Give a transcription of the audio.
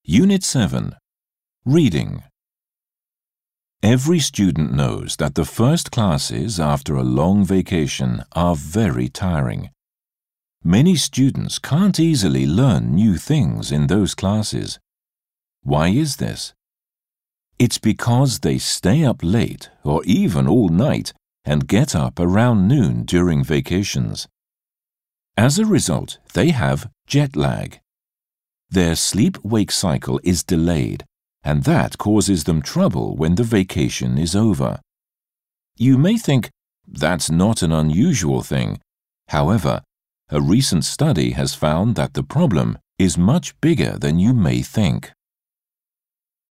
Unit 7. Reading. Every student knows that the first classes after a long vacation are very tiring. Many students can't easily learn new things in those classes. Why is this? It's because they stay up late or even all night and get up around noon during vacations. As a result, they have jet lag. Their sleep-wake cycle is delayed, and that causes them trouble when the vacation is over. You may think that's not an unusual thing. However, a recent study has found that the problem is much bigger than you may think.